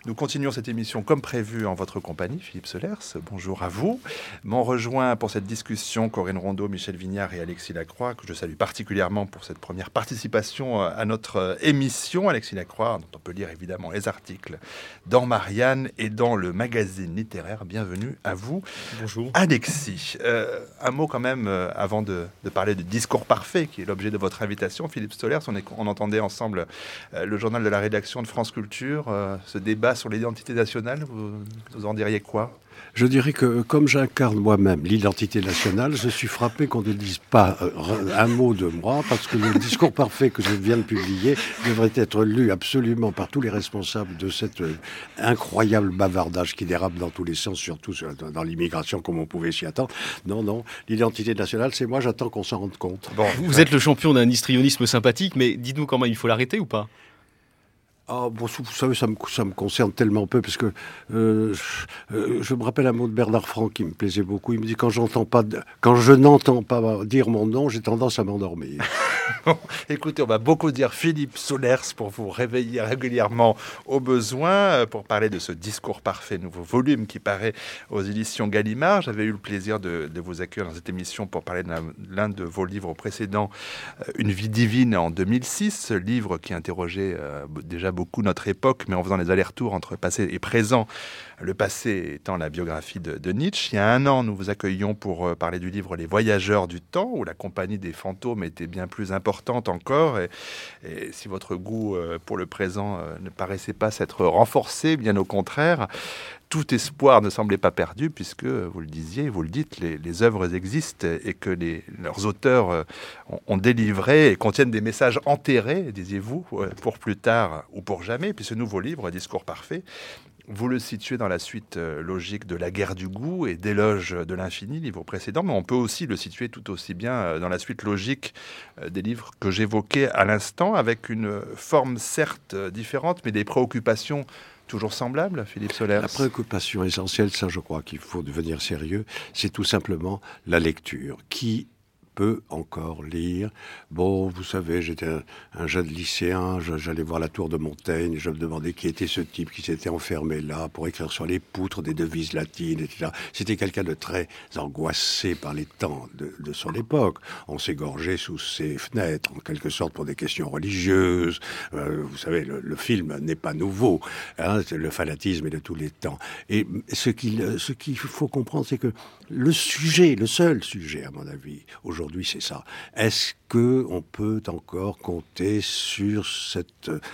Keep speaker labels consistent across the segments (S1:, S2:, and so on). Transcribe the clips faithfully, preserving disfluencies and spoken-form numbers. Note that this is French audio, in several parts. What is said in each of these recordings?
S1: Nous continuons cette émission comme prévu en votre compagnie, Philippe Solers. Bonjour à vous. M'ont rejoint pour cette discussion Corinne Rondeau, Michel Vignard et Alexis Lacroix, que je salue particulièrement pour cette première participation à notre émission. Alexis Lacroix, dont on peut lire évidemment les articles dans Marianne et dans le magazine littéraire. Bienvenue à vous.
S2: Bonjour.
S1: Alexis, euh, un mot quand même euh, avant de, de parler du discours parfait, qui est l'objet de votre invitation. Philippe Solers, on, est, on entendait ensemble euh, le journal de la rédaction de France Culture, euh, ce débat sur l'identité nationale, vous, vous en diriez quoi ?
S3: Je dirais que, comme j'incarne moi-même l'identité nationale, je suis frappé qu'on ne dise pas euh, un mot de moi, parce que le discours parfait que je viens de publier devrait être lu absolument par tous les responsables de cet euh, incroyable bavardage qui dérape dans tous les sens, surtout sur, dans l'immigration, comme on pouvait s'y attendre. Non, non, l'identité nationale, c'est moi, j'attends qu'on s'en rende compte.
S2: Bon, vous êtes le champion d'un histrionisme sympathique, mais dites-nous quand même, il faut l'arrêter ou pas ?
S3: Ah, bon, vous savez, ça me, ça me concerne tellement peu, parce que euh, je, je me rappelle un mot de Bernard Franck qui me plaisait beaucoup. Il me dit, quand j'entends pas, de, quand je n'entends pas dire mon nom, j'ai tendance à m'endormir.
S1: Bon, écoutez, on va beaucoup dire Philippe Solers pour vous réveiller régulièrement au besoin, pour parler de ce discours parfait, nouveau volume qui paraît aux éditions Gallimard. J'avais eu le plaisir de, de vous accueillir dans cette émission pour parler de l'un de vos livres précédents, Une vie divine, en deux mille six, ce livre qui interrogeait euh, déjà beaucoup notre époque, mais en faisant les allers-retours entre passé et présent, le passé étant la biographie de, de Nietzsche. Il y a un an, nous vous accueillions pour parler du livre Les Voyageurs du temps, où la compagnie des fantômes était bien plus importante encore. Et, et si votre goût pour le présent ne paraissait pas s'être renforcé, bien au contraire, tout espoir ne semblait pas perdu, puisque, vous le disiez, vous le dites, les, les œuvres existent et que les, leurs auteurs ont, ont délivré et contiennent des messages enterrés, disiez-vous, pour plus tard ou pour jamais. Puis ce nouveau livre, Discours parfait, vous le situez dans la suite logique de La guerre du goût et d'Éloge de l'infini, livre précédent, mais on peut aussi le situer tout aussi bien dans la suite logique des livres que j'évoquais à l'instant, avec une forme certes différente, mais des préoccupations toujours semblable, Philippe Solers.
S3: La préoccupation essentielle, ça je crois qu'il faut devenir sérieux, c'est tout simplement la lecture. Qui peut encore lire? Bon, vous savez, j'étais un, un jeune lycéen, je, j'allais voir la tour de Montaigne, je me demandais qui était ce type qui s'était enfermé là pour écrire sur les poutres des devises latines, et cetera. C'était quelqu'un de très angoissé par les temps de, de son époque. On s'égorgeait sous ses fenêtres, en quelque sorte, pour des questions religieuses. Euh, vous savez, le, le film n'est pas nouveau, hein, c'est le fanatisme est de tous les temps. Et ce qu'il, ce qu'il faut comprendre, c'est que le sujet, le seul sujet, à mon avis, aujourd'hui, Aujourd'hui, c'est ça. Est-ce qu'on peut encore compter sur cette euh,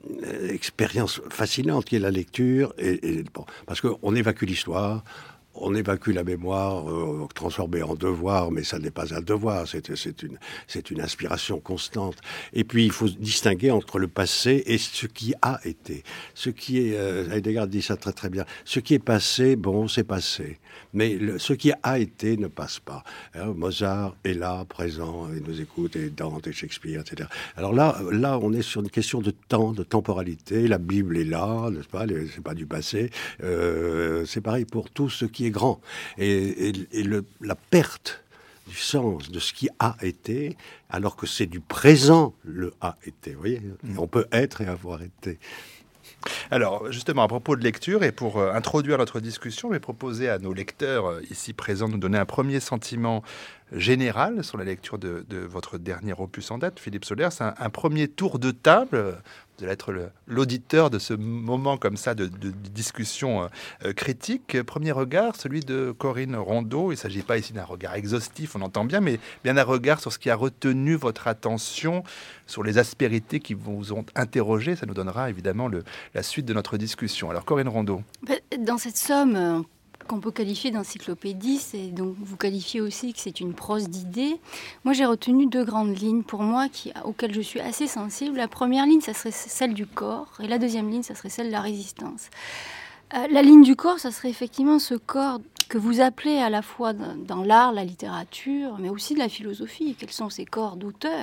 S3: expérience fascinante qui est la lecture et, et, bon, parce qu'on évacue l'histoire, on évacue la mémoire, euh, transformée en devoir, mais ça n'est pas un devoir, c'est, c'est, une, c'est une inspiration constante. Et puis, il faut distinguer entre le passé et ce qui a été. Ce qui est, euh, Heidegger dit ça très très bien, ce qui est passé, bon, c'est passé. Mais le, ce qui a été ne passe pas. Hein, Mozart est là, présent, il nous écoute, et Dante, et Shakespeare, et cetera. Alors là, là, on est sur une question de temps, de temporalité. La Bible est là, n'est-ce pas? C'est pas du passé. Euh, c'est pareil pour tout ce qui est grand. Et, et, et le, la perte du sens de ce qui a été, alors que c'est du présent le a été. Vous voyez, mmh. On peut être et avoir été.
S1: Alors, justement, à propos de lecture, et pour euh, introduire notre discussion, je vais proposer à nos lecteurs euh, ici présents de nous donner un premier sentiment général sur la lecture de, de votre dernier opus en date, Philippe Solers. Un, un premier tour de table. Vous allez être le, l'auditeur de ce moment comme ça de, de, de discussion euh, critique. Premier regard, celui de Corinne Rondeau. Il ne s'agit pas ici d'un regard exhaustif, on entend bien, mais bien un regard sur ce qui a retenu votre attention, sur les aspérités qui vous ont interrogé. Ça nous donnera évidemment le, la suite de notre discussion. Alors Corinne Rondeau.
S4: Dans cette somme qu'on peut qualifier d'encyclopédie, c'est donc vous qualifiez aussi que c'est une prose d'idées. Moi, j'ai retenu deux grandes lignes pour moi qui, auxquelles je suis assez sensible. La première ligne, ça serait celle du corps, et la deuxième ligne, ça serait celle de la résistance. Euh, la ligne du corps, ça serait effectivement ce corps que vous appelez à la fois dans, dans l'art, la littérature, mais aussi de la philosophie. Quels sont ces corps d'auteurs ?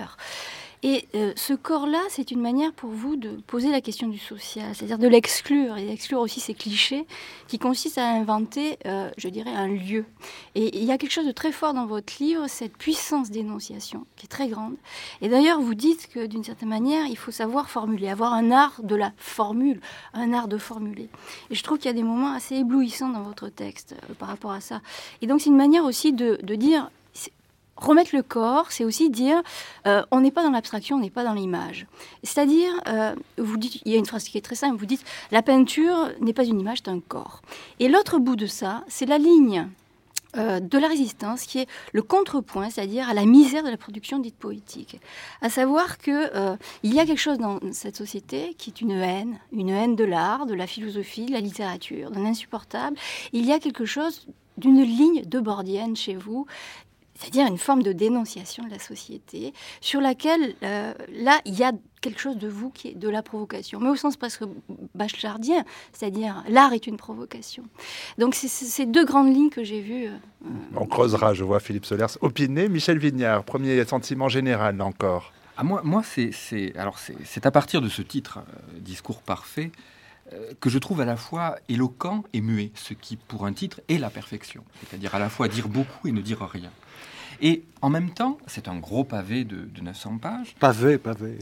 S4: Et euh, ce corps-là, c'est une manière pour vous de poser la question du social, c'est-à-dire de l'exclure, et d'exclure aussi ces clichés qui consistent à inventer, euh, je dirais, un lieu. Et il y a quelque chose de très fort dans votre livre, cette puissance d'énonciation qui est très grande. Et d'ailleurs, vous dites que d'une certaine manière, il faut savoir formuler, avoir un art de la formule, un art de formuler. Et je trouve qu'il y a des moments assez éblouissants dans votre texte euh, par rapport à ça. Et donc, c'est une manière aussi de, de dire... Remettre le corps, c'est aussi dire euh, on n'est pas dans l'abstraction, on n'est pas dans l'image. C'est-à-dire, euh, vous dites, il y a une phrase qui est très simple, vous dites la peinture n'est pas une image, c'est un corps. Et l'autre bout de ça, c'est la ligne euh, de la résistance qui est le contrepoint, c'est-à-dire à la misère de la production dite poétique. À savoir qu'il euh, y a quelque chose dans cette société qui est une haine, une haine de l'art, de la philosophie, de la littérature, d'un insupportable. Il y a quelque chose d'une ligne debordienne chez vous, c'est-à-dire une forme de dénonciation de la société, sur laquelle, euh, là, il y a quelque chose de vous qui est de la provocation, mais au sens presque bachelardien, c'est-à-dire l'art est une provocation. Donc c'est ces deux grandes lignes que j'ai vues. Euh,
S1: On creusera, je vois Philippe Solers opiner. Michel Vignard, premier sentiment général, là encore.
S5: Ah, moi, moi c'est, c'est, alors c'est, c'est à partir de ce titre, euh, Discours parfait, euh, que je trouve à la fois éloquent et muet, ce qui, pour un titre, est la perfection. C'est-à-dire à la fois dire beaucoup et ne dire rien. Et en même temps, c'est un gros pavé de, de neuf cents pages.
S3: Pavé, pavé.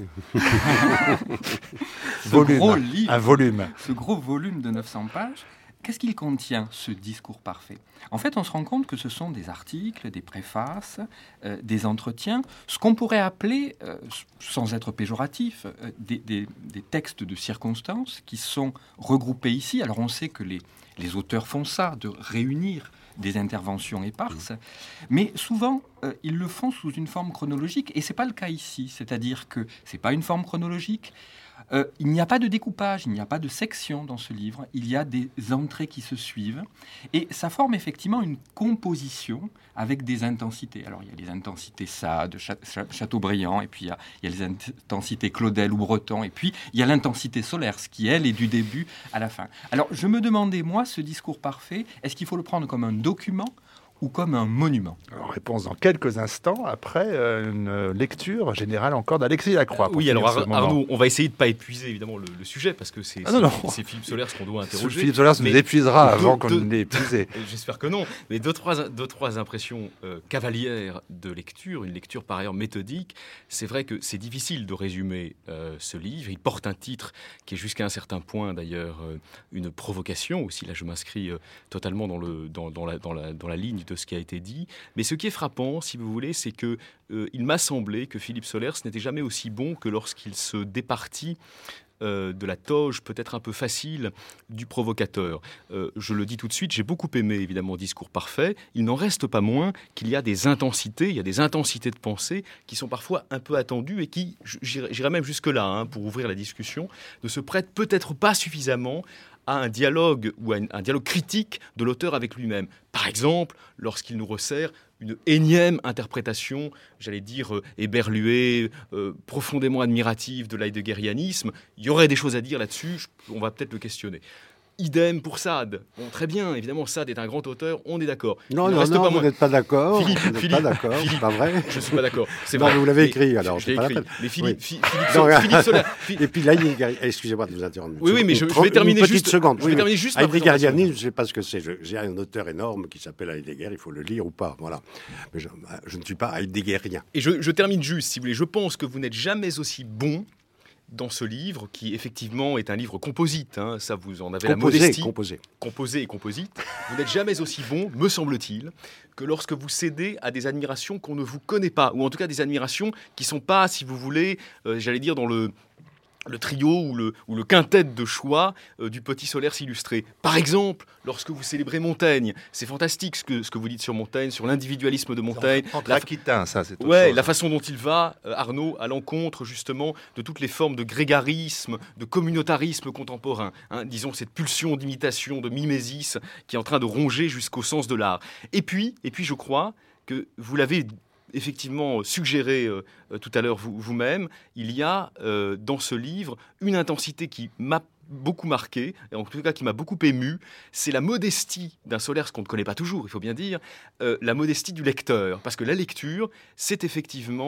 S5: ce
S1: volume,
S5: gros livre,
S1: un volume.
S5: Ce gros volume de neuf cents pages, qu'est-ce qu'il contient, ce discours parfait ? En fait, on se rend compte que ce sont des articles, des préfaces, euh, des entretiens, ce qu'on pourrait appeler, euh, sans être péjoratif, euh, des, des, des textes de circonstances qui sont regroupés ici. Alors on sait que les, les auteurs font ça, de réunir des interventions éparses, mais souvent euh, ils le font sous une forme chronologique, et c'est pas le cas ici. C'est-à-dire que c'est pas une forme chronologique. Euh, il n'y a pas de découpage, il n'y a pas de section dans ce livre. Il y a des entrées qui se suivent, et ça forme effectivement une composition avec des intensités. Alors il y a les intensités Sade, Chateaubriand, et puis il y a, il y a les intensités Claudel ou Breton, et puis il y a l'intensité Solers qui, elle, est du début à la fin. Alors je me demandais, moi, ce discours parfait, est-ce qu'il faut le prendre comme un document ou comme un monument?
S1: Alors, réponse dans quelques instants, après euh, une lecture générale encore d'Alexis Lacroix.
S2: Oui, alors Ar- Arnaud, on va essayer de ne pas épuiser évidemment le, le sujet, parce que c'est,
S1: ah, non, non.
S2: c'est, c'est Philippe Solers qu'on doit interroger.
S1: Philippe Solers nous épuisera avant deux, qu'on
S2: deux,
S1: ne l'ait épuisé.
S2: J'espère que non, mais deux, trois, deux, trois impressions euh, cavalières de lecture, une lecture par ailleurs méthodique. C'est vrai que c'est difficile de résumer euh, ce livre. Il porte un titre qui est jusqu'à un certain point d'ailleurs euh, une provocation aussi. Là, je m'inscris euh, totalement dans, le, dans, dans, la, dans, la, dans la ligne de ce qui a été dit. Mais ce qui est frappant, si vous voulez, c'est que euh, il m'a semblé que Philippe Solers n'était jamais aussi bon que lorsqu'il se départit euh, de la toge peut-être un peu facile du provocateur. Euh, je le dis tout de suite, j'ai beaucoup aimé évidemment Discours parfait. Il n'en reste pas moins qu'il y a des intensités, il y a des intensités de pensée qui sont parfois un peu attendues et qui, j'irai, j'irai même jusque-là hein, pour ouvrir la discussion, ne se prêtent peut-être pas suffisamment à un dialogue ou à un dialogue critique de l'auteur avec lui-même. Par exemple, lorsqu'il nous resserre une énième interprétation, j'allais dire, euh, éberluée, euh, profondément admirative de l'heideggerianisme, il y aurait des choses à dire là-dessus, je, on va peut-être le questionner. Idem pour Sade. Bon, très bien, évidemment, Sade est un grand auteur, on est d'accord.
S3: Non, non, non, vous n'êtes pas d'accord.
S2: Philippe,
S3: vous n'êtes
S2: Philippe,
S3: pas d'accord,
S2: Philippe,
S3: c'est pas vrai.
S2: Je ne suis pas d'accord. C'est
S3: non,
S2: vrai.
S3: vous l'avez
S2: mais,
S3: écrit, alors,
S2: je
S3: c'est
S2: l'ai
S3: pas
S2: écrit.
S3: la peine.
S2: Mais Philippe,
S3: oui.
S2: Philippe, Philippe, Philippe Solers...
S3: Et puis l'Heidegger... Excusez-moi de vous interrompre.
S2: Oui, oui, mais je, je vais terminer
S3: une
S2: juste...
S3: petite seconde.
S2: Je vais oui, terminer juste
S3: Heideggerianisme, je ne sais pas ce que c'est. J'ai un auteur énorme qui s'appelle Heidegger, il faut le lire ou pas, voilà. Mais je, je ne suis pas heideggerien.
S2: Et je, je termine juste, si vous voulez. Je pense que vous n'êtes jamais aussi bon dans ce livre, qui effectivement est un livre composite, hein, ça vous en avez
S3: composé,
S2: la modestie.
S3: Composé,
S2: composé et composite. Vous n'êtes jamais aussi bon, me semble-t-il, que lorsque vous cédez à des admirations qu'on ne vous connaît pas, ou en tout cas des admirations qui ne sont pas, si vous voulez, euh, j'allais dire dans le... le trio ou le, ou le quintet de choix euh, du petit Solers illustré. Par exemple, lorsque vous célébrez Montaigne, c'est fantastique ce que, ce que vous dites sur Montaigne, sur l'individualisme de Montaigne.
S1: Entre Aquitains, ça, c'est autre
S2: ouais,
S1: chose.
S2: La façon dont il va, euh, Arnaud, à l'encontre justement de toutes les formes de grégarisme, de communautarisme contemporain. Hein, disons cette pulsion d'imitation, de mimésis qui est en train de ronger jusqu'au sens de l'art. Et puis, et puis je crois que vous l'avez effectivement suggéré euh, tout à l'heure vous, vous-même, il y a euh, dans ce livre une intensité qui m'a beaucoup marqué, et en tout cas qui m'a beaucoup ému, c'est la modestie d'un Solers qu'on ne connaît pas toujours, il faut bien dire, euh, la modestie du lecteur. Parce que la lecture, c'est effectivement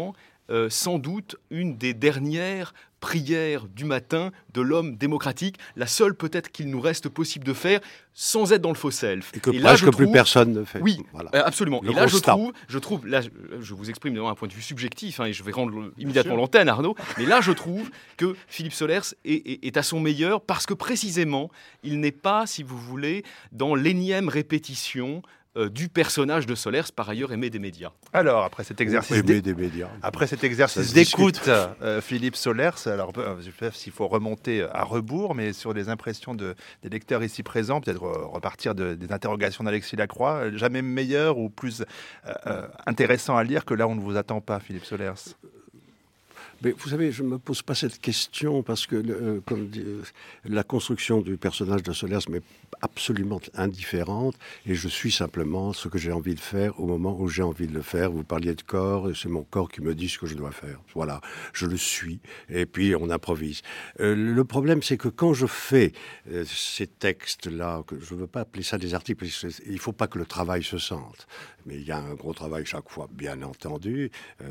S2: euh, sans doute une des dernières prières du matin de l'homme démocratique, la seule peut-être qu'il nous reste possible de faire sans être dans le faux self.
S3: Et que
S2: et
S3: là, presque plus personne ne fait.
S2: Oui,
S3: voilà.
S2: euh, absolument.
S3: Le
S2: et là, je
S3: constat.
S2: trouve, je trouve, là, je, je vous exprime d'un point de vue subjectif, hein, et je vais rendre immédiatement l'antenne, Arnaud, mais là, je trouve que Philippe Solers est, est, est à son meilleur parce que précisément, il n'est pas, si vous voulez, dans l'énième répétition euh, du personnage de Solers, par ailleurs aimé des médias.
S1: Alors, après cet exercice,
S3: Aimer des médias.
S1: Après cet exercice
S3: Ça se
S1: d'écoute, euh, Philippe Solers, alors euh, je sais pas s'il faut remonter à rebours, mais sur les impressions de, des lecteurs ici présents, peut-être euh, repartir de, des interrogations d'Alexis Lacroix, euh, jamais meilleur ou plus euh, euh, intéressant à lire que là on ne vous attend pas, Philippe Solers.
S3: Mais vous savez, je ne me pose pas cette question parce que euh, comme dit, euh, la construction du personnage de Solers m'est absolument indifférente et je suis simplement ce que j'ai envie de faire au moment où j'ai envie de le faire. Vous parliez de corps et c'est mon corps qui me dit ce que je dois faire. Voilà, je le suis et puis on improvise. Euh, le problème, c'est que quand je fais euh, ces textes-là, que je ne veux pas appeler ça des articles, parce qu'il ne faut pas que le travail se sente. Mais il y a un gros travail chaque fois, bien entendu. Euh,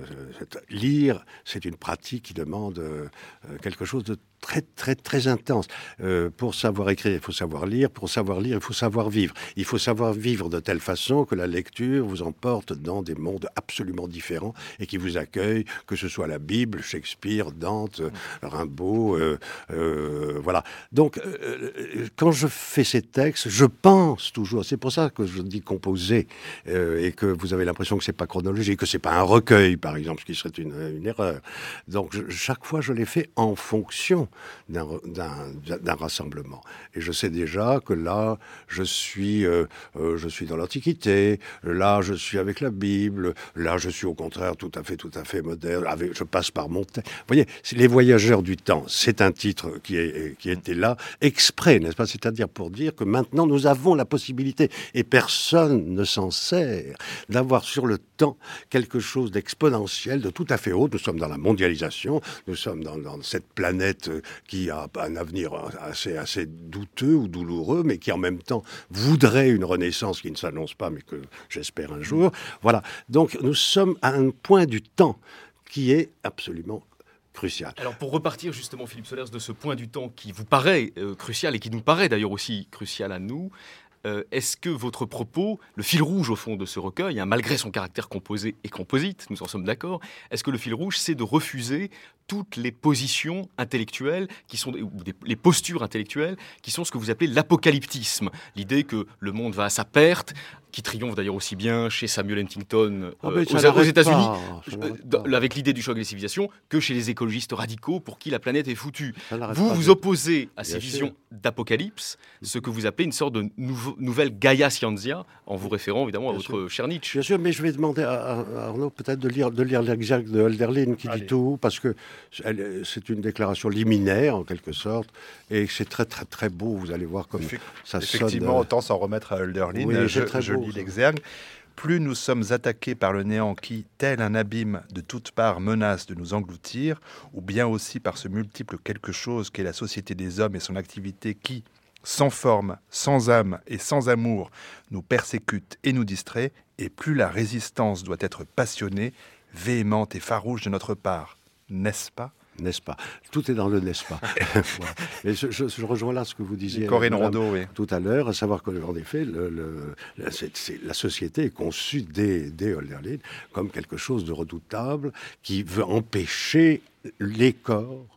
S3: lire, c'est une pratique qui demande euh, quelque chose de très, très, très intense. Euh, pour savoir écrire, il faut savoir lire. Pour savoir lire, il faut savoir vivre. Il faut savoir vivre de telle façon que la lecture vous emporte dans des mondes absolument différents et qui vous accueillent, que ce soit la Bible, Shakespeare, Dante, Rimbaud, euh, euh, voilà. Donc, euh, quand je fais ces textes, je pense toujours, c'est pour ça que je dis composer, euh, et que vous avez l'impression que c'est pas chronologique, que c'est pas un recueil, par exemple, ce qui serait une, une erreur. Donc, je, chaque fois, je les fais en fonction d'un, d'un, d'un rassemblement. Et je sais déjà que là, je suis, euh, euh, je suis dans l'Antiquité, là, je suis avec la Bible, là, je suis au contraire tout à fait, tout à fait moderne, avec, je passe par mon texte. Vous voyez, c'est Les Voyageurs du temps, c'est un titre qui, est, qui était là exprès, n'est-ce pas? C'est-à-dire pour dire que maintenant, nous avons la possibilité, et personne ne s'en sert, d'avoir sur le temps quelque chose d'exponentiel, de tout à fait haut. Nous sommes dans la mondialisation, nous sommes dans, dans cette planète qui a un avenir assez, assez douteux ou douloureux, mais qui en même temps voudrait une renaissance qui ne s'annonce pas, mais que j'espère un jour. Voilà. Donc nous sommes à un point du temps qui est absolument crucial.
S2: Alors pour repartir justement, Philippe Solers, de ce point du temps qui vous paraît euh, crucial et qui nous paraît d'ailleurs aussi crucial à nous, Euh, est-ce que votre propos, le fil rouge au fond de ce recueil, hein, malgré son caractère composé et composite, nous en sommes d'accord, est-ce que le fil rouge, c'est de refuser toutes les positions intellectuelles, qui sont, ou des, les postures intellectuelles, qui sont ce que vous appelez l'apocalyptisme, l'idée que le monde va à sa perte, qui triomphe d'ailleurs aussi bien chez Samuel Huntington
S3: oh,
S2: euh, aux, aux États-Unis, euh, avec l'idée du choc des civilisations, que chez les écologistes radicaux pour qui la planète est foutue. Vous vous opposez à ces visions d'apocalypse, ce que vous appelez une sorte de nouveau, nouvelle Gaia Scientia, en vous référant évidemment bien à votre sûr. cher Nietzsche.
S3: Bien sûr, mais je vais demander à, à Arnaud peut-être de lire, de lire l'exergue de Hölderlin qui Allez. dit tout, parce que elle, c'est une déclaration liminaire en quelque sorte, et c'est très très très beau. Vous allez voir comme Effect- ça
S1: Effectivement, sonne. Effectivement, autant s'en remettre à Hölderlin.
S3: Oui,
S1: je,
S3: très
S1: je
S3: beau,
S1: lis
S3: ça.
S1: l'exergue. Plus nous sommes attaqués par le néant qui, tel un abîme de toutes parts, menace de nous engloutir, ou bien aussi par ce multiple quelque chose qu'est la société des hommes et son activité qui, sans forme, sans âme et sans amour, nous persécute et nous distrait, et plus la résistance doit être passionnée, véhémente et farouche de notre part, n'est-ce pas ?
S3: N'est-ce pas? Tout est dans le n'est-ce pas. Voilà. Et je, je, je rejoins là ce que vous disiez
S1: Corinne Rondeau, oui.
S3: tout à l'heure, à savoir que, en effet, le, le, la, c'est, c'est, la société est conçue dès, dès Hölderlin comme quelque chose de redoutable qui veut empêcher les corps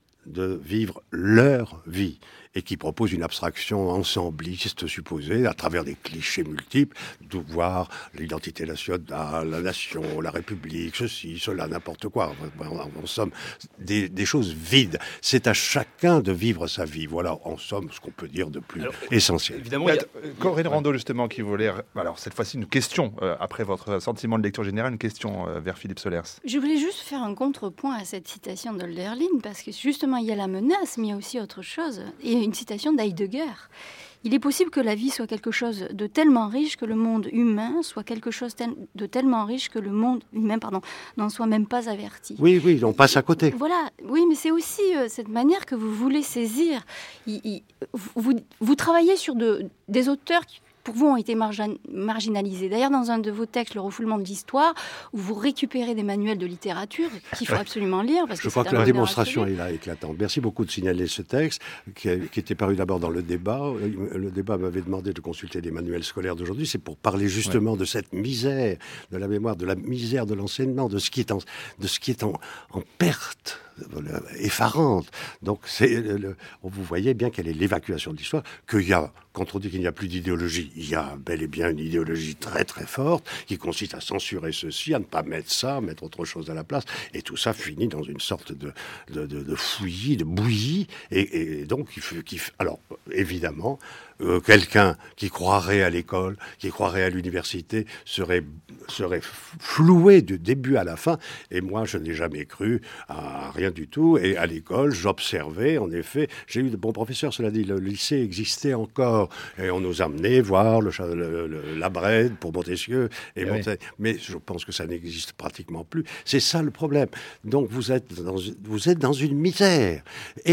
S3: de vivre leur vie et qui propose une abstraction ensembliste supposée, à travers des clichés multiples, de voir l'identité nationale, la nation, la République, ceci, cela, n'importe quoi. En somme, des, des choses vides. C'est à chacun de vivre sa vie. Voilà, en somme, ce qu'on peut dire de plus alors, essentiel.
S2: Évidemment, il y a...
S1: Corinne Rondeau, justement, qui voulait... Alors, cette fois-ci, une question, euh, après votre sentiment de lecture générale, une question euh, vers Philippe Solers.
S4: Je voulais juste faire un contrepoint à cette citation d'Hölderlin, parce que justement, il y a la menace, mais il y a aussi autre chose. Et une citation d'Heidegger. Il est possible que la vie soit quelque chose de tellement riche que le monde humain soit quelque chose de tellement riche que le monde humain, pardon, n'en soit même pas averti.
S3: Oui, oui, on passe à côté.
S4: Voilà, oui, mais c'est aussi euh, cette manière que vous voulez saisir. Il, il, vous, vous travaillez sur de, des auteurs qui, pour vous, ont été margin- marginalisés. D'ailleurs, dans un de vos textes, Le refoulement de l'histoire, où vous récupérez des manuels de littérature qu'il faut absolument lire. Parce
S3: Je
S4: que
S3: crois
S4: c'est
S3: que
S4: un
S3: la
S4: honneur
S3: démonstration
S4: absolu.
S3: est là éclatante. Merci beaucoup de signaler ce texte qui, a- qui était paru d'abord dans le débat. Le débat m'avait demandé de consulter les manuels scolaires d'aujourd'hui. C'est pour parler justement ouais. de cette misère de la mémoire, de la misère de l'enseignement, de ce qui est en, de ce qui est en, en perte effarante. Donc, c'est le, vous voyez bien quelle est l'évacuation de l'histoire, qu'il y a, quand on dit qu'il n'y a plus d'idéologie, il y a bel et bien une idéologie très très forte qui consiste à censurer ceci, à ne pas mettre ça, mettre autre chose à la place, et tout ça finit dans une sorte de, de, de, de fouillis, de bouillie, et, et donc, il faut, il faut, alors, évidemment, euh, quelqu'un qui croirait à l'école, qui croirait à l'université, serait, serait floué du début à la fin, et moi, je n'ai jamais cru à rien du tout. Et à l'école, j'observais, en effet, j'ai eu de bons professeurs, cela dit, le lycée existait encore. Et on nous amenait voir le, le, le, la Brède pour Montesquieu. Et
S1: oui.
S3: Montaigne. Mais je pense que ça n'existe pratiquement plus. C'est ça le problème. Donc vous êtes dans, vous êtes dans une misère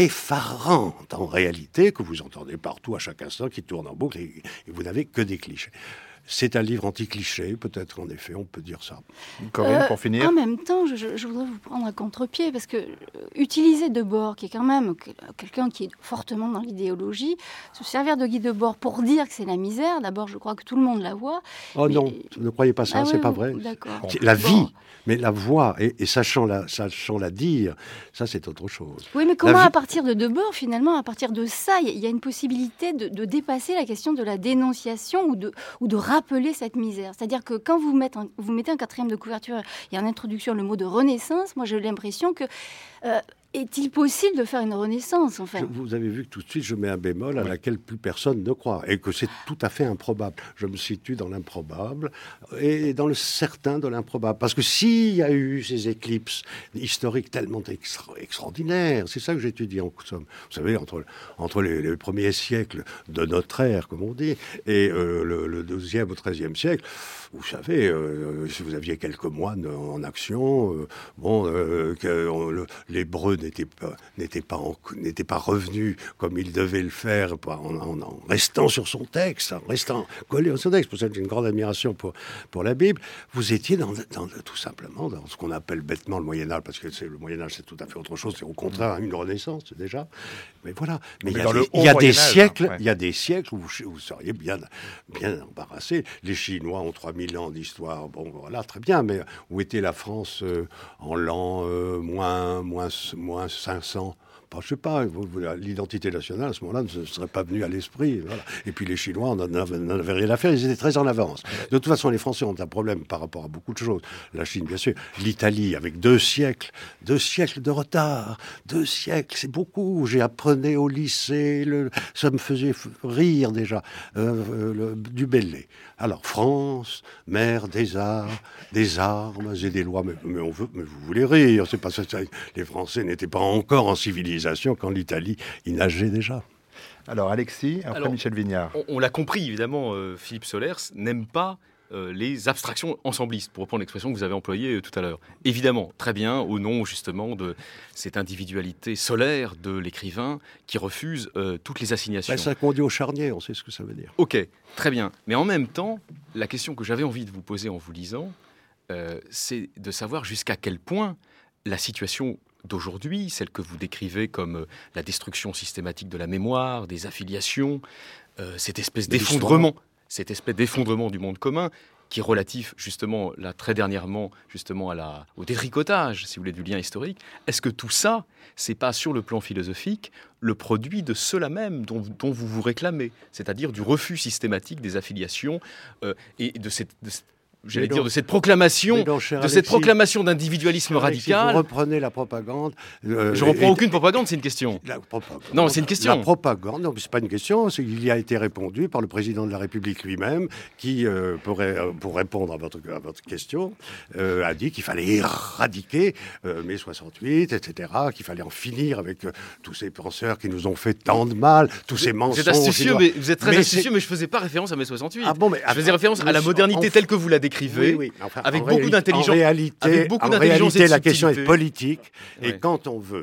S3: effarante, en réalité, que vous entendez partout à chaque instant, qui tourne en boucle, et, et vous n'avez que des clichés. C'est un livre anti-cliché, peut-être, en effet, on peut dire ça.
S1: Corinne,
S4: euh,
S1: pour finir.
S4: En même temps, je, je voudrais vous prendre à contre-pied, parce que euh, utiliser Debord, qui est quand même quelqu'un qui est fortement dans l'idéologie, se servir de Guy Debord pour dire que c'est la misère, d'abord, je crois que tout le monde la voit.
S3: Oh
S4: mais...
S3: non, ne croyez pas ça, ah, c'est
S4: oui,
S3: pas
S4: oui,
S3: vrai.
S4: D'accord.
S3: La vie,
S4: bon.
S3: mais la voix, et, et sachant, la, sachant la dire, ça, c'est autre chose.
S4: Oui, mais comment,
S3: vie...
S4: à partir de Debord, finalement, à partir de ça, il y a une possibilité de, de dépasser la question de la dénonciation ou de, ou de rappeler cette misère. C'est-à-dire que quand vous mettez, un, vous mettez un quatrième de couverture et en introduction le mot de renaissance, moi j'ai l'impression que euh, est-il possible de faire une renaissance, en fait ?
S3: Vous avez vu que tout de suite je mets un bémol à oui. laquelle plus personne ne croit et que c'est tout à fait improbable. Je me situe dans l'improbable et dans le certain de l'improbable. Parce que s'il y a eu ces éclipses historiques tellement extra- extraordinaires, c'est ça que j'étudie en somme. Vous savez, entre, entre les, les premiers siècles de notre ère, comme on dit, et euh, le, le deuxième ou treizième siècle, vous savez, euh, si vous aviez quelques moines en action, euh, bon, euh, que, on, le, l'hébreu n'était pas, n'était pas, en, n'était pas revenu comme il devait le faire en, en, en restant sur son texte, en restant collé à son texte. Pour ça, j'ai une grande admiration pour, pour la Bible. Vous étiez dans, dans, tout simplement dans ce qu'on appelle bêtement le Moyen-Âge, parce que c'est, le Moyen-Âge, c'est tout à fait autre chose. C'est au contraire une renaissance, déjà. Mais voilà. Mais, Mais il y a des, il y a des siècles, ouais. il y a des siècles où vous, vous seriez bien, bien embarrassé. Les Chinois ont trois mille ans d'histoire. Bon, voilà, très bien. Mais où était la France euh, en l'an euh, moins, moins, moins cinq cents? Bah, je ne sais pas, l'identité nationale, à ce moment-là, ne serait pas venue à l'esprit. Voilà. Et puis les Chinois, on n'en avait rien à faire, ils étaient très en avance. De toute façon, les Français ont un problème par rapport à beaucoup de choses. La Chine, bien sûr. L'Italie, avec deux siècles, deux siècles de retard. Deux siècles, c'est beaucoup. J'ai appris au lycée, le, ça me faisait rire déjà, euh, le, du Bellay. Alors, France, mère des arts, des armes et des lois. Mais, mais, on veut, mais vous voulez rire, c'est pas ça. Les Français n'étaient pas encore en civilisation quand l'Italie y nageait déjà.
S1: Alors Alexis, après Alors, Michel Vignard.
S2: On, on l'a compris, évidemment, euh, Philippe Solers n'aime pas euh, les abstractions ensemblistes, pour reprendre l'expression que vous avez employée euh, tout à l'heure. Évidemment, très bien, au nom justement de cette individualité solaire de l'écrivain qui refuse euh, toutes les assignations.
S3: Ben, ça conduit au charnier, on sait ce que ça veut dire.
S2: Ok, très bien. Mais en même temps, la question que j'avais envie de vous poser en vous lisant, euh, c'est de savoir jusqu'à quel point la situation d'aujourd'hui, celle que vous décrivez comme la destruction systématique de la mémoire, des affiliations, euh, cette espèce de d'effondrement, cette espèce d'effondrement du monde commun, qui est relatif justement, là, très dernièrement, justement à la, au détricotage, si vous voulez, du lien historique. Est-ce que tout ça, c'est pas sur le plan philosophique le produit de cela même dont, dont vous vous réclamez, c'est-à-dire du refus systématique des affiliations euh, et de cette, de cette J'allais donc, dire de cette proclamation, non, de Alexis, cette proclamation d'individualisme Alexis, radical.
S3: Vous reprenez la propagande.
S2: Euh, Je reprends et, aucune propagande, c'est une question.
S3: La propagande.
S2: Non, c'est une question.
S3: La propagande, non, c'est pas une question. C'est, il y a été répondu par le président de la République lui-même, qui, euh, pourrait, euh, pour répondre à votre, à votre question, euh, a dit qu'il fallait éradiquer euh, mai soixante-huit, et cetera, qu'il fallait en finir avec euh, tous ces penseurs qui nous ont fait tant de mal, tous ces mensonges.
S2: Vous êtes astucieux, mais vous êtes très mais astucieux, mais je faisais pas référence à mai soixante-huit. Ah bon, mais je faisais référence à la modernité en... telle que vous la décrivez.
S3: Oui, oui. Enfin,
S2: avec beaucoup d'intelligence.
S3: En réalité,
S2: avec beaucoup
S3: en
S2: d'intelligence
S3: réalité
S2: et
S3: la question est politique.
S2: Ouais.
S3: Et quand on veut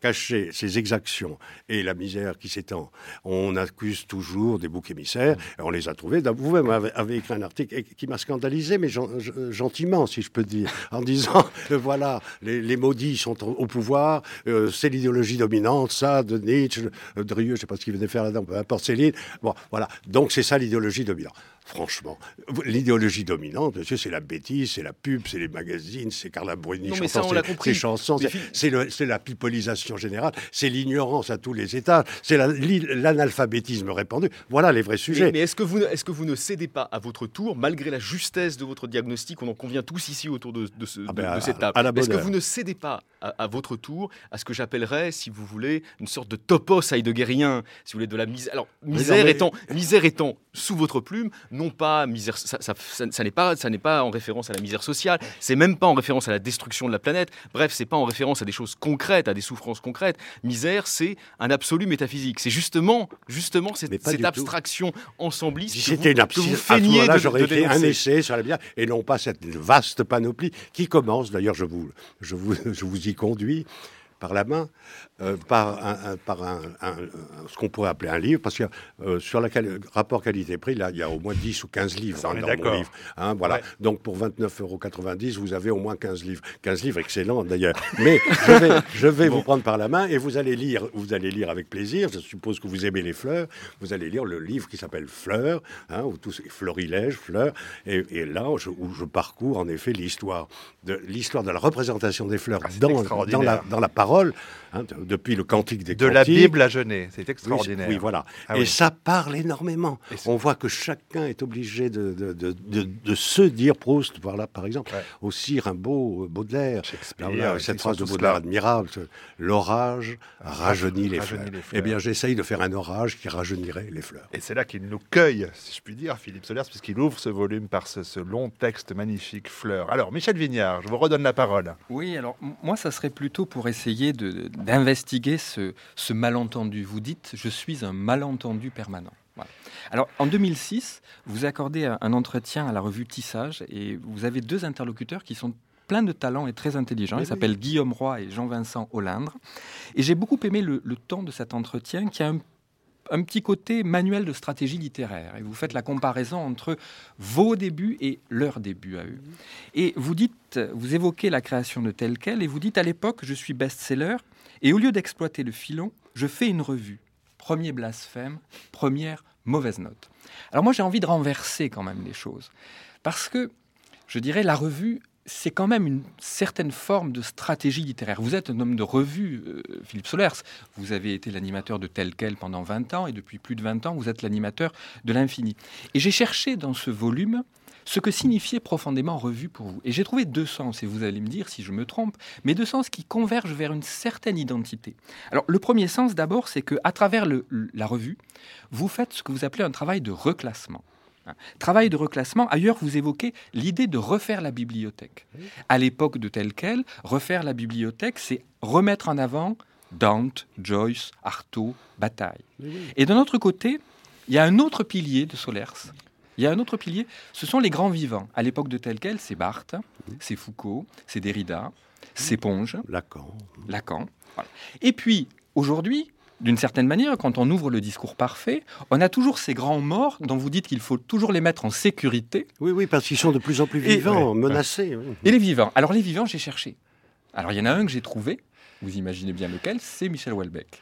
S3: cacher ses exactions et la misère qui s'étend, on accuse toujours des boucs émissaires, et on les a trouvés. Vous-même avez, avez écrit un article qui m'a scandalisé, mais gentiment, si je peux dire, en disant, euh, voilà, les, les maudits sont au, au pouvoir, euh, c'est l'idéologie dominante, ça, de Nietzsche, de Rieu, je ne sais pas ce qu'il venait faire là-dedans, peu importe, Céline. Bon, voilà, donc c'est ça l'idéologie dominante. Franchement, l'idéologie dominante, monsieur, c'est la bêtise, c'est la pub, c'est les magazines, c'est Carla Bruni
S2: non,
S3: chantant ses, ses chansons, c'est, c'est, le, c'est la pipolisation générale, c'est l'ignorance à tous les étages, c'est la, l'analphabétisme répandu. Voilà les vrais sujets.
S2: Mais, mais est-ce que vous, est-ce que vous ne cédez pas à votre tour, malgré la justesse de votre diagnostic, on en convient tous ici autour de, de, ce,
S3: ah
S2: de,
S3: ben,
S2: de cette table,
S3: à, à la bonne
S2: est-ce que
S3: heure.
S2: vous ne cédez pas à, à votre tour à ce que j'appellerais, si vous voulez, une sorte de topos heideggerien, si vous voulez, de la misère. Alors, misère, non, mais... étant, misère étant sous votre plume, non pas misère. Ça, ça, ça, ça, n'est pas, ça n'est pas en référence à la misère sociale, c'est même pas en référence à la destruction de la planète, bref, c'est pas en référence à des choses concrètes, à des souffrances concrètes. Misère, c'est un absolu métaphysique. C'est justement, justement cette, cette abstraction ensembliste
S3: si
S2: que,
S3: c'était
S2: vous,
S3: une abs-
S2: que vous
S3: à
S2: feignez
S3: ce
S2: de,
S3: j'aurais
S2: de
S3: écrit
S2: dénoncer.
S3: un essai sur la misère, et non pas cette vaste panoplie qui commence, d'ailleurs je vous, je vous, je vous y conduis, par la main, euh, par, un, un, par un, un, un, ce qu'on pourrait appeler un livre, parce que euh, sur le quali- rapport qualité-prix, là, il y a au moins dix ou quinze livres
S1: Ça, on
S3: hein,
S1: est
S3: dans
S1: d'accord.
S3: mon livre. Hein, voilà.
S1: Ouais.
S3: Donc pour vingt-neuf euros quatre-vingt-dix, vous avez au moins quinze livres. quinze livres excellents d'ailleurs. Mais je vais, je vais bon. vous prendre par la main et vous allez lire, vous allez lire avec plaisir. Je suppose que vous aimez les fleurs. Vous allez lire le livre qui s'appelle Fleurs, hein, où tout c'est florilège, fleurs. Et, et là, je, où je parcours en effet l'histoire de l'histoire de la représentation des fleurs
S1: Ah, c'est
S3: dans,
S1: extraordinaire.
S3: dans, la, dans la parole. Hein, depuis le Cantique des
S1: De
S3: Cantiques.
S1: la Bible à Genèse, c'est
S3: Oui,
S1: extraordinaire.
S3: oui, voilà.
S1: Ah
S3: et
S1: oui.
S3: ça parle énormément.
S1: Et c'est-
S3: On voit que chacun est obligé de, de, de, de, de se dire, Proust, voilà, par exemple,
S1: Ouais.
S3: aussi Rimbaud, Baudelaire.
S1: Shakespeare,
S3: Là, voilà,
S1: ils
S3: cette
S1: sont
S3: phrase de
S1: tous
S3: Baudelaire
S1: là.
S3: admirable, ce- l'orage rajeunit les
S1: rajeunit
S3: fleurs.
S1: les fleurs.
S3: Eh bien, j'essaye de faire un orage qui rajeunirait les fleurs.
S1: Et c'est là qu'il nous cueille, si je puis dire, Philippe Solers, puisqu'il ouvre ce volume par ce, ce long texte magnifique, Fleurs. Alors, Michel Vignard, je vous redonne la parole.
S5: Oui, alors m- moi, ça serait plutôt pour essayer de, d'investiguer ce, ce malentendu. Vous dites, je suis un malentendu permanent. Voilà. Alors, en deux mille six, vous accordez un, un entretien à la revue Tissage et vous avez deux interlocuteurs qui sont pleins de talent et très intelligents. Ils
S3: Oui,
S5: s'appellent Guillaume Roy et Jean-Vincent Hollindre. Et j'ai beaucoup aimé le, le ton de cet entretien qui a un un petit côté manuel de stratégie littéraire. Et vous faites la comparaison entre vos débuts et leurs débuts à eux. Et vous dites, vous évoquez la création de tel quel, et vous dites, à l'époque, je suis best-seller, et au lieu d'exploiter le filon, je fais une revue. Premier blasphème, première mauvaise note. Alors moi, j'ai envie de renverser quand même les choses. Parce que, je dirais, la revue, c'est quand même une certaine forme de stratégie littéraire. Vous êtes un homme de revue, euh, Philippe Solers. Vous avez été l'animateur de Tel Quel pendant vingt ans, et depuis plus de vingt ans, vous êtes l'animateur de l'Infini. Et j'ai cherché dans ce volume ce que signifiait profondément revue pour vous. Et j'ai trouvé deux sens, et vous allez me dire si je me trompe, mais deux sens qui convergent vers une certaine identité. Alors, le premier sens, d'abord, c'est qu'à travers le, la revue, vous faites ce que vous appelez un travail de reclassement. Travail de reclassement, ailleurs vous évoquez l'idée de refaire la bibliothèque. À l'époque de Tel Quel, refaire la bibliothèque, c'est remettre en avant Dante, Joyce, Artaud, Bataille. Et d'un autre côté, il y a un autre pilier de Solers. Il y a un autre pilier, ce sont les grands vivants. À l'époque de Tel Quel, c'est Barthes, c'est Foucault, c'est Derrida, c'est Ponge,
S3: Lacan.
S5: Lacan. Voilà. Et puis, aujourd'hui, d'une certaine manière, quand on ouvre le discours parfait, on a toujours ces grands morts dont vous dites qu'il faut toujours les mettre en sécurité.
S3: Oui, oui, parce qu'ils sont de plus en plus
S5: Et-
S3: vivants, menacés. Oui.
S5: Et les vivants. Alors les vivants, j'ai cherché. Alors il y en a un que j'ai trouvé, vous imaginez bien lequel, c'est Michel Houellebecq.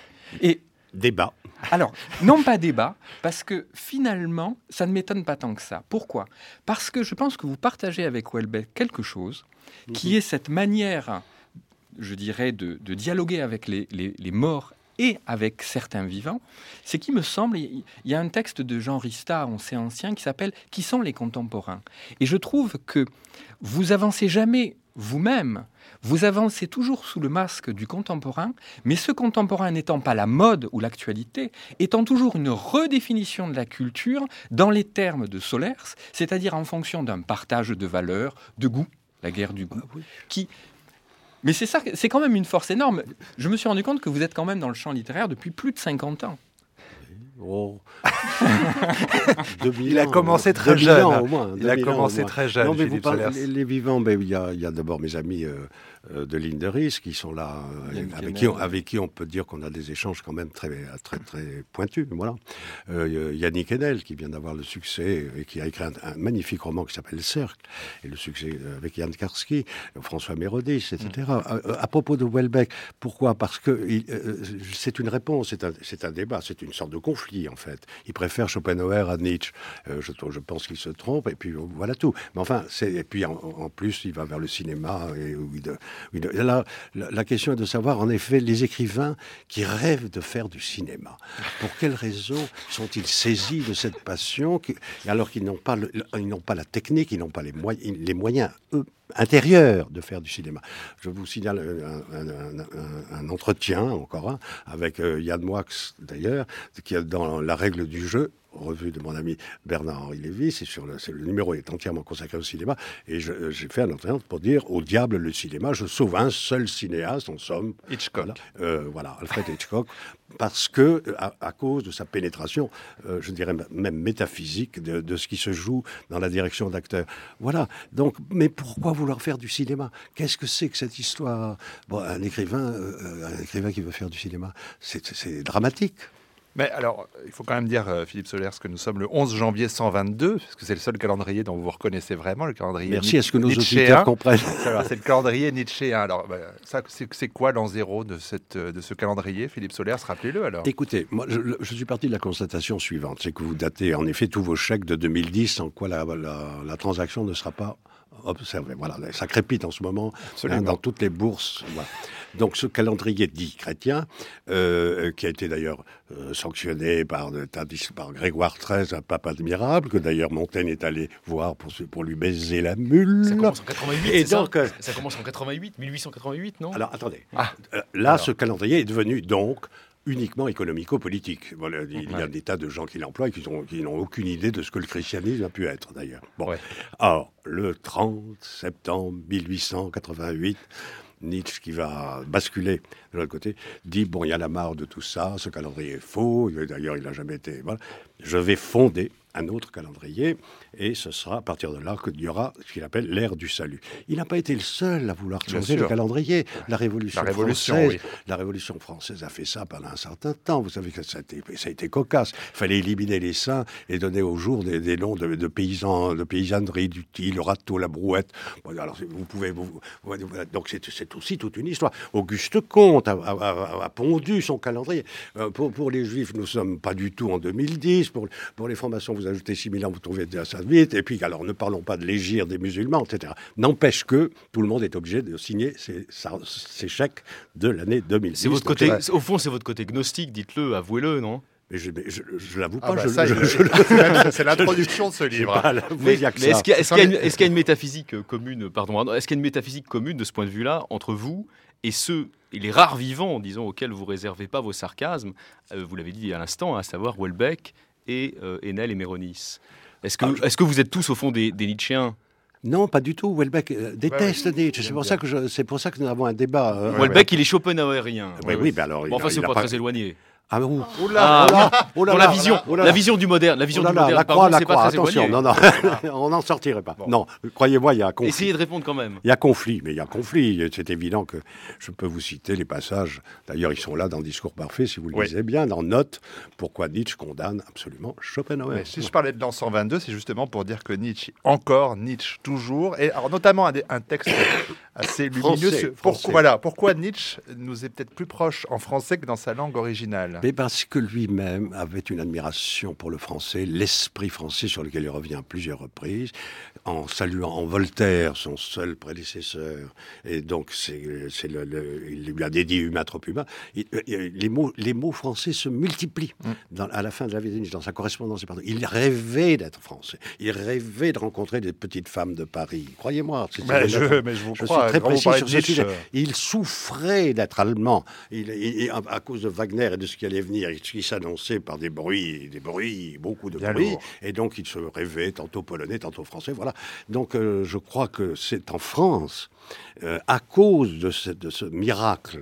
S5: Et
S3: Débat.
S5: alors, non pas débat, parce que finalement, ça ne m'étonne pas tant que ça. Pourquoi ? Parce que je pense que vous partagez avec Houellebecq quelque chose qui est cette manière, je dirais, de, de dialoguer avec les, les- les morts et avec certains vivants. C'est qu'il me semble, il y a un texte de Jean Rista, on sait ancien, qui s'appelle « Qui sont les contemporains ?» Et je trouve que vous avancez jamais vous-même, vous avancez toujours sous le masque du contemporain, mais ce contemporain n'étant pas la mode ou l'actualité, étant toujours une redéfinition de la culture dans les termes de Solers, c'est-à-dire en fonction d'un partage de valeurs, de goût, la guerre du goût, qui... Mais c'est ça, c'est quand même une force énorme. Je me suis rendu compte que vous êtes quand même dans le champ littéraire depuis plus de cinquante ans.
S3: Oh.
S1: Il a commencé très jeune. Au moins, il a commencé très jeune.
S3: Non, mais vous parlez, les, les vivants, mais il y a, il y a d'abord mes amis euh, euh, de l'île de Ris qui sont là, euh, avec, qui on, avec qui on peut dire qu'on a des échanges quand même très, très, très pointus. Voilà. Euh, Yannick Enel, qui vient d'avoir le succès et qui a écrit un, un magnifique roman qui s'appelle Le Cercle, et le succès avec Yann Karski, François Mérodis, et cetera. Mmh. À, à propos de Houellebecq, pourquoi ? Parce que il, euh, c'est une réponse, c'est un, c'est un débat, c'est une sorte de conflit en fait. Il préfère Schopenhauer à Nietzsche. Euh, je, je pense qu'il se trompe, et puis voilà tout. Mais enfin, c'est, et puis en, en plus, il va vers le cinéma. Et, où il, où il, là, la, la question est de savoir, en effet, les écrivains qui rêvent de faire du cinéma, pour quelles raisons sont-ils saisis de cette passion, qui, alors qu'ils n'ont pas, le, ils n'ont pas la technique, ils n'ont pas les, moyens, les moyens, eux, intérieur de faire du cinéma. Je vous signale un, un, un, un, un entretien, encore un, avec euh, Yann Moix, d'ailleurs, qui est dans La règle du jeu, revue de mon ami Bernard-Henri Lévy, c'est sur le, c'est, le numéro est entièrement consacré au cinéma, et je, j'ai fait un entretien pour dire, au diable le cinéma, je sauve un seul cinéaste, en somme.
S1: Hitchcock.
S3: Voilà, euh, voilà Alfred Hitchcock, parce que, à, à cause de sa pénétration, euh, je dirais même métaphysique, de, de ce qui se joue dans la direction d'acteurs. Voilà. Donc, mais pourquoi vouloir faire du cinéma ? Qu'est-ce que c'est que cette histoire ? Bon, un écrivain, euh, un écrivain qui veut faire du cinéma, c'est, c'est dramatique.
S1: Mais alors, il faut quand même dire, euh, Philippe Solers, que nous sommes le onze janvier cent vingt-deux, parce que c'est le seul calendrier dont vous vous reconnaissez vraiment, le calendrier
S3: Merci, est-ce que nos
S1: Nietzschéen.
S3: auditeurs comprennent ?
S1: Alors, c'est le calendrier Nietzschéen. Alors, bah, ça, c'est, c'est quoi l'an zéro de, cette, de ce calendrier, Philippe Solers ? Rappelez-le alors.
S3: Écoutez, moi, je, je suis parti de la constatation suivante, c'est que vous datez en effet tous vos chèques de deux mille dix, sans quoi la, la, la transaction ne sera pas observée. Voilà, ça crépite en ce moment hein, dans toutes les bourses. Voilà. Donc ce calendrier dit chrétien, euh, qui a été d'ailleurs euh, sanctionné par, par Grégoire treize, un pape admirable, que d'ailleurs Montaigne est allé voir pour, pour lui baiser la mule.
S2: Ça commence en quatre-vingt-huit,
S3: et
S2: c'est
S3: donc,
S2: ça, ça commence en quatre-vingt-huit, mille huit cent quatre-vingt-huit, non ?
S3: Alors attendez,
S1: ah,
S3: là
S1: alors.
S3: ce calendrier est devenu donc uniquement économico-politique. Voilà, il y a ouais. des tas de gens qui l'emploient et qui, sont, qui n'ont aucune idée de ce que le christianisme a pu être, d'ailleurs. Bon. Ouais. Alors, le trente septembre mille huit cent quatre-vingt-huit, Nietzsche, qui va basculer de l'autre côté, dit, bon, il y a la marre de tout ça, ce calendrier est faux, d'ailleurs, il n'a jamais été... Voilà. Je vais fonder un autre calendrier, et ce sera à partir de là qu'il y aura ce qu'il appelle l'ère du salut. Il n'a pas été le seul à vouloir changer le calendrier. La Révolution, la Révolution française, oui. la Révolution française a fait ça pendant un certain temps. Vous savez que ça a été, ça a été cocasse. Il fallait éliminer les saints et donner au jour des, des noms de, de paysans, de paysannerie, du til, le râteau, la brouette. Bon, alors vous pouvez, vous, vous, donc c'est, c'est aussi toute une histoire. Auguste Comte a, a, a, a pondu son calendrier. Euh, pour, pour les Juifs, nous sommes pas du tout en deux mille dix. Pour, pour les formations, vous ajoutez six mille ans, vous trouvez déjà ça vite. Et puis, alors, ne parlons pas de l'égir des musulmans, et cetera. N'empêche que tout le monde est obligé de signer ses, ses chèques de l'année deux mille dix.
S2: C'est votre côté, au fond, c'est votre côté gnostique, dites-le, avouez-le, non ?
S3: Mais je, mais je, je l'avoue pas.
S1: Ah bah
S3: je,
S1: ça,
S3: je,
S1: je,
S3: je,
S1: je, c'est l'introduction de ce livre.
S2: Pas, mais, mais est-ce, qu'il y a, est-ce, qu'il y a une, est-ce qu'il y a une métaphysique commune, pardon, est-ce qu'il y a une métaphysique commune de ce point de vue-là entre vous et ceux, et les rares vivants, disons, auxquels vous réservez pas vos sarcasmes, euh, vous l'avez dit à l'instant, à savoir Houellebecq et euh, Enel et Méronis. Est-ce que, ah, je... est-ce que vous êtes tous au fond des, des Nietzschéens ?
S3: Non, pas du tout. Houellebecq euh, déteste ouais, oui, Nietzsche. C'est pour, ça que je, c'est pour ça que nous avons un débat. Euh,
S2: Houellebecq, ouais. il est Schopenhauerien.
S3: Oui, oui, ben alors.
S2: Bon, enfin, c'est pas, pas très éloigné.
S3: Ah, ouh.
S1: Oh là,
S2: ah, oh là, oh là, la vision, oh là, la vision du moderne, la vision oh là, du moderne.
S3: La
S2: pardon,
S3: croix, la
S2: c'est
S3: croix.
S2: Pas très
S3: attention,
S2: éloigné.
S3: non, non, on n'en sortirait pas. Bon. Non, croyez-moi, il y a un conflit.
S2: Essayez de répondre quand même.
S3: Il y a conflit, mais il y a conflit. C'est évident que je peux vous citer les passages. D'ailleurs, ils sont là dans le Discours parfait, si vous le oui. lisez bien, dans Notes. Pourquoi Nietzsche condamne absolument Schopenhauer.
S1: Mais si je parlais de l'an cent vingt-deux, c'est justement pour dire que Nietzsche, encore Nietzsche, toujours, et alors notamment un, un texte assez lumineux.
S3: Français,
S1: sur, pourquoi,
S3: français.
S1: Voilà, pourquoi Nietzsche nous est peut-être plus proche en français que dans sa langue originale.
S3: Mais parce que lui-même avait une admiration pour le français, l'esprit français sur lequel il revient à plusieurs reprises, en saluant en Voltaire, son seul prédécesseur, et donc c'est, c'est le, le, il lui a dédié Huma trop Huma. Il, les, mots, les mots français se multiplient mm. dans, à la fin de la vie de Nietzsche, dans sa correspondance. Il rêvait d'être français, il rêvait de rencontrer des petites femmes de Paris. Croyez-moi. C'est,
S1: mais,
S3: c'est
S1: je, mais je vous
S3: je
S1: crois.
S3: suis très précis sur ce sujet.
S1: Euh...
S3: Il souffrait d'être allemand, il, il, à, à cause de Wagner et de ce qui allait venir, et ce qui s'annonçait par des bruits, des bruits, beaucoup de
S1: Bien
S3: bruits,
S1: lourd.
S3: Et donc il se rêvait tantôt polonais, tantôt français, voilà. Donc euh, je crois que c'est en France, euh, à cause de ce, de ce miracle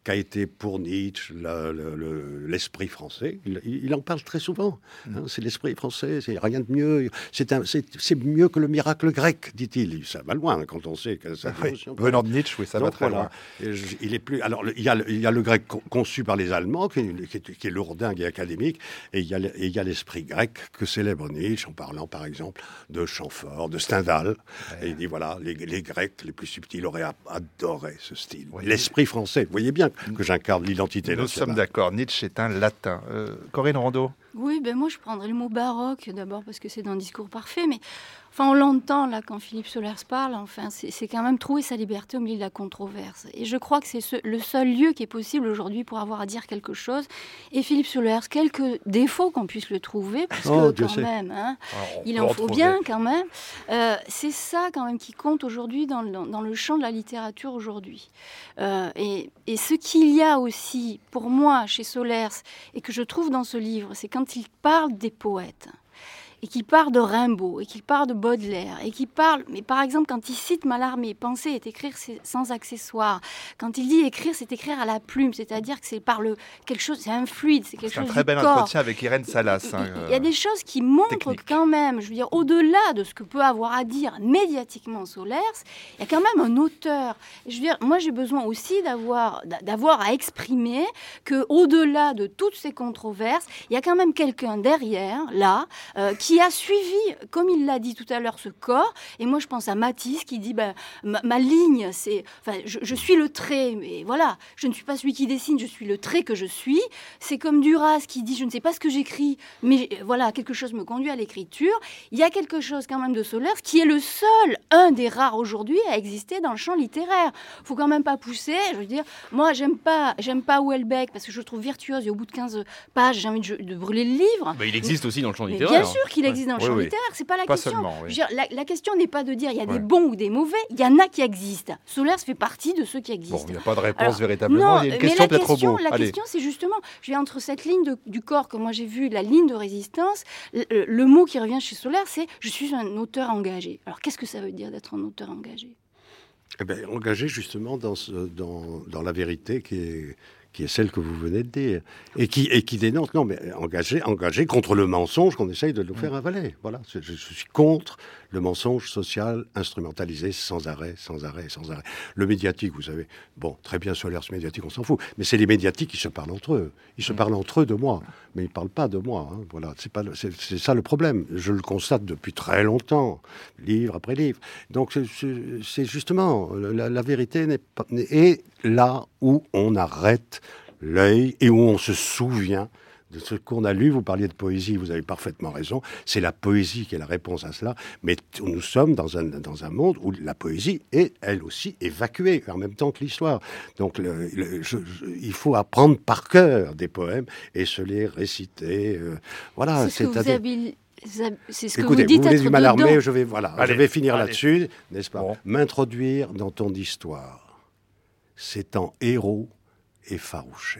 S3: qu'a été pour Nietzsche la, le, le, l'esprit français. Il, il en parle très souvent. Hein, c'est l'esprit français, c'est rien de mieux. C'est, un, c'est, c'est mieux que le miracle grec, dit-il. Ça va loin quand on sait que ça.
S1: Oui, venant de Nietzsche, oui, ça
S3: Donc,
S1: va très
S3: voilà.
S1: loin.
S3: Et je, il est plus. Alors, il y a, il y a le grec conçu par les Allemands, qui est, qui est, qui est lourdingue et académique, et il y a, et il y a l'esprit grec que célèbre Nietzsche en parlant, par exemple, de Chamfort, de Stendhal. Ouais. Et il dit voilà, les, les Grecs les plus subtils auraient adoré ce style. Ouais. L'esprit français. Vous voyez bien que j'incarne l'identité
S1: Nous
S3: nationale.
S1: sommes d'accord. Nietzsche est un latin. Euh, Corinne Rondeau.
S4: Oui, ben moi je prendrais le mot baroque d'abord parce que c'est dans Discours parfait, mais enfin on l'entend là quand Philippe Solers parle, enfin c'est, c'est quand même trouver sa liberté au milieu de la controverse. Et je crois que c'est ce, le seul lieu qui est possible aujourd'hui pour avoir à dire quelque chose. Et Philippe Solers, quelques défauts qu'on puisse le trouver, parce
S3: oh,
S4: que quand
S3: sais.
S4: même, hein,
S1: Alors,
S4: il en faut bien quand même. Euh, c'est ça quand même qui compte aujourd'hui dans le, dans le champ de la littérature aujourd'hui. Euh, et, et ce qu'il y a aussi pour moi chez Solers et que je trouve dans ce livre, c'est quand il parle des poètes, et qu'il parle de Rimbaud, et qu'il parle de Baudelaire, et qu'il parle, mais par exemple, quand il cite Mallarmé, penser est écrire sans accessoire, quand il dit écrire, c'est écrire à la plume, c'est-à-dire que c'est par le, quelque chose, c'est un fluide, c'est quelque
S1: c'est
S4: chose
S1: un très bel
S4: corps.
S1: entretien avec Irène Salas.
S4: Il,
S1: hein,
S4: il y a des choses qui montrent technique. Quand même, je veux dire, au-delà de ce que peut avoir à dire médiatiquement Solers, il y a quand même un auteur. Je veux dire, moi j'ai besoin aussi d'avoir, d'avoir à exprimer que au-delà de toutes ces controverses, il y a quand même quelqu'un derrière, là, euh, qui qui a suivi, comme il l'a dit tout à l'heure, ce corps. Et moi, je pense à Matisse qui dit ben, ma, ma ligne, c'est, enfin, je, je suis le trait, mais voilà, je ne suis pas celui qui dessine, je suis le trait que je suis. C'est comme Duras qui dit je ne sais pas ce que j'écris, mais voilà, quelque chose me conduit à l'écriture. Il y a quelque chose quand même de Solers qui est le seul, un des rares aujourd'hui à exister dans le champ littéraire. Faut quand même pas pousser. Je veux dire, moi, j'aime pas, j'aime pas Houellebecq parce que je le trouve virtuose et au bout de quinze pages, j'ai envie de, de brûler le livre.
S2: Bah, il existe aussi dans le champ
S4: mais
S2: littéraire.
S4: Bien sûr qu'il existe dans le
S1: oui,
S4: champ
S1: oui.
S4: littéraire, c'est pas la
S1: Pas
S4: question.
S1: seulement, oui.
S4: Je veux dire, la, la question n'est pas de dire il y a
S1: Ouais.
S4: des bons ou des mauvais, il y en a qui existent. Solers fait partie de ceux qui existent.
S1: Bon, il n'y a pas de réponse
S4: Alors,
S1: véritablement.
S4: non,
S1: il y a une
S4: mais
S1: question
S4: la
S1: peut-être
S4: question,
S1: au bout.
S4: la
S1: Allez.
S4: question, c'est justement, je vais entre cette ligne de- du corps que moi j'ai vue, la ligne de résistance, le, le mot qui revient chez Solers, c'est je suis un auteur engagé. Alors qu'est-ce que ça veut dire d'être un auteur engagé ?
S3: Eh bien, engagé justement dans, ce, dans, dans la vérité qui est, qui est celle que vous venez de dire. Et qui, et qui dénonce, non, mais engagé, engagé contre le mensonge qu'on essaye de nous faire avaler. Voilà, je, je suis contre le mensonge social instrumentalisé sans arrêt, sans arrêt, sans arrêt. Le médiatique, vous savez, bon, très bien, Solers médiatique, on s'en fout. Mais c'est les médiatiques qui se parlent entre eux. Ils se parlent entre eux de moi, mais ils ne parlent pas de moi. Hein. Voilà, c'est, pas, le- c'est, c'est ça le problème. Je le constate depuis très longtemps, livre après livre. Donc c'est, c'est- c'est justement, la, la vérité n'est pas, est là où on arrête l'œil et où on se souvient de ce qu'on a lu. Vous parliez de poésie, vous avez parfaitement raison. C'est la poésie qui est la réponse à cela. Mais t- nous sommes dans un, dans un monde où la poésie est, elle aussi, évacuée en même temps que l'histoire. Donc le- le- je- je- il faut apprendre par cœur des poèmes et se les réciter. euh, voilà.
S4: c'est ce que vous
S3: c'est-à-dire-
S4: avez- c'est ce que
S3: Écoutez,
S4: vous dites
S3: voulez
S4: être
S3: du Mallarmé,
S4: dedans.
S3: je vais, voilà,
S1: Allez,
S3: je vais finir
S1: allez.
S3: là-dessus, n'est-ce pas ?
S1: Bon.
S3: M'introduire dans ton histoire, c'est en héros effarouché.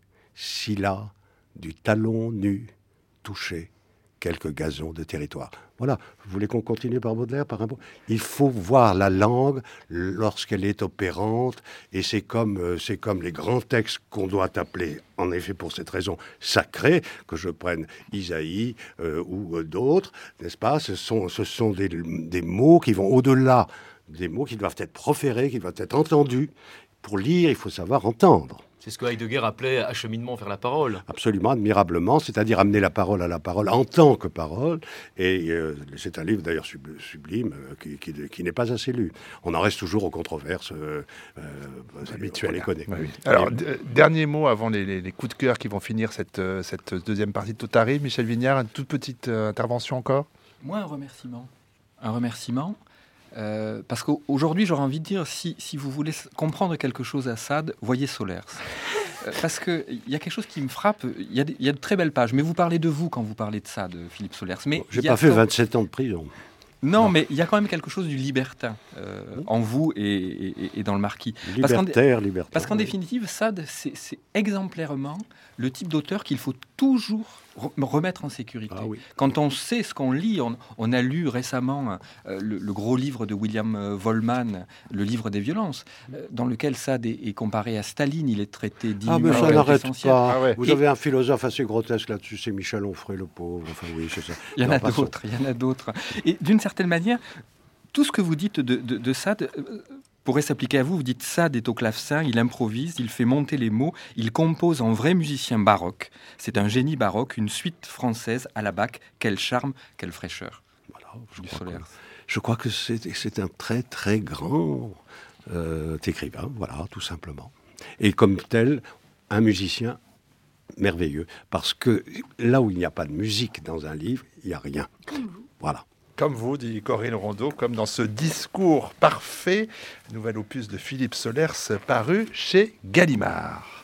S3: Si là, du talon nu, touché, quelques gazons de territoire. Voilà, vous voulez qu'on continue par Baudelaire, par Rimbaud ? Il faut voir la langue lorsqu'elle est opérante, et c'est comme, euh, c'est comme les grands textes qu'on doit appeler, en effet pour cette raison, sacrés, que je prenne Isaïe euh, ou euh, d'autres, n'est-ce pas ? Ce sont, ce sont des, des mots qui vont au-delà, des mots qui doivent être proférés, qui doivent être entendus. Pour lire, il faut savoir entendre.
S2: C'est ce que Heidegger appelait acheminement vers la parole.
S3: Absolument, admirablement, c'est-à-dire amener la parole à la parole en tant que parole. Et euh, c'est un livre d'ailleurs sub- sublime euh, qui, qui- qui n'est pas assez lu. On en reste toujours aux controverses euh, euh,
S1: Habituel.
S3: on les connaît.
S1: Oui, oui. Alors,
S3: Et-
S1: d- dernier mot avant les, les- les coups de cœur qui vont finir cette, euh, cette deuxième partie de Tout arrive. Michel Vignard, une toute petite euh, intervention encore.
S5: Moi, un remerciement. Un remerciement. euh, parce qu'aujourd'hui, j'aurais envie de dire, si, si vous voulez s- comprendre quelque chose à Sade, voyez Solers. Euh, parce qu'il y a quelque chose qui me frappe. Il y, a des- il y a de très belles pages. Mais vous parlez de vous quand vous parlez de Sade, Philippe Solers. Mais
S3: J'ai
S5: il y a
S3: pas fait
S5: dans-
S3: vingt-sept ans de prison.
S5: Non, mais il y a quand même quelque chose du libertin euh, oui. en vous et, et, et dans le marquis.
S3: Libertaire, libertaire.
S5: Parce qu'en oui. définitive, Sade, c'est, c'est exemplairement le type d'auteur qu'il faut toujours remettre en sécurité. Ah oui. Quand on sait ce qu'on lit, on, on a lu récemment euh, le, le gros livre de William Wallman, le livre des violences, euh, dans lequel Sade est, est comparé à Staline. Il est traité d'inhumain.
S3: Ah mais ça n'arrête pas. Ah ouais. Vous
S5: Et...
S3: avez un philosophe assez grotesque là-dessus, c'est Michel Onfray, le pauvre. Enfin oui, c'est ça.
S5: Il y en non, a d'autres. Il y en a d'autres. Et d'une certaine manière, tout ce que vous dites de, de, de Sade euh, pourrait s'appliquer à vous. Vous dites Sade est au clavecin, il improvise, il fait monter les mots, il compose en vrai musicien baroque. C'est un génie baroque, une suite française à la Bach. Quel charme, quelle fraîcheur.
S3: Voilà, je, crois que, je crois que c'est, c'est un très très grand euh, écrivain, voilà, tout simplement. Et comme tel, un musicien merveilleux. Parce que là où il n'y a pas de musique dans un livre, il n'y a rien. Voilà.
S1: Comme vous, dit Corinne Rondeau, comme dans ce discours parfait, nouvel opus de Philippe Solers paru chez Gallimard.